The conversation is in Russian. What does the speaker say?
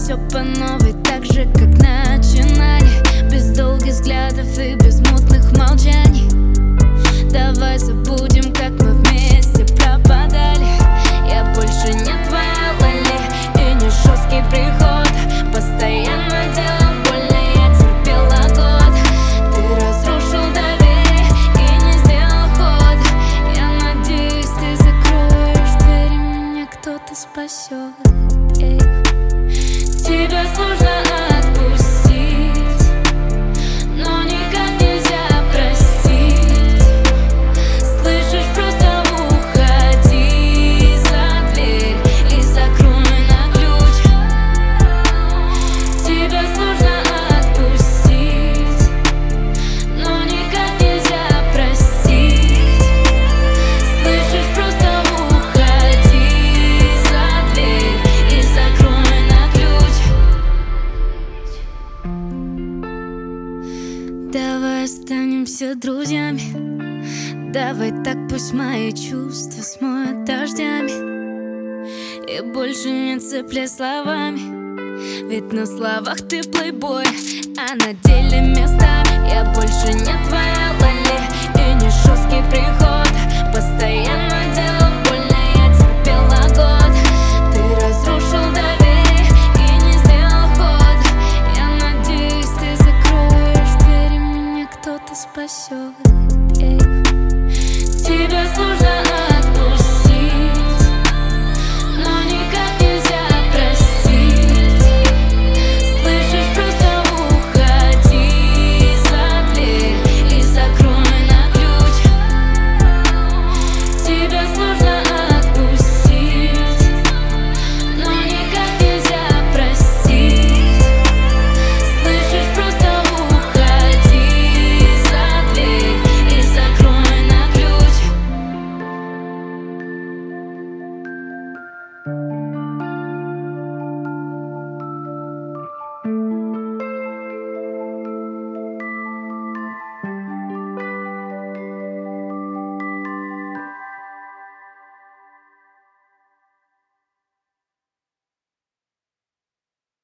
все по новой, так же, как начинали. Без долгих взглядов и без мутных молчаний. Давай забудем, как мы вместе пропадали. Я больше не твоя Лали и не жесткий приход. Постоянно делал больно, я терпела год. Ты разрушил доверие и не сделал ход. Я надеюсь, ты закроешь дверь и меня кто-то спасет. Тебя сложно отпустить, но никак нельзя простить. Слышишь, просто уходи за дверь и закрой на ключ. Тебя сложно отпустить, но никак нельзя простить. Слышишь, просто уходи за дверь и закрой на ключ. Давай останемся друзьями. Давай так, пусть мои чувства смоют дождями. И больше не цепляй словами, ведь на словах ты плейбой, а на деле местами. Я больше не твоя Лали и не жесткий приход. Постоянно делал больно, я терпела год. Ты разрушил доверие и не сделал ход. Я надеюсь, ты закроешь дверь и меня кто-то спасет. Тебя сложно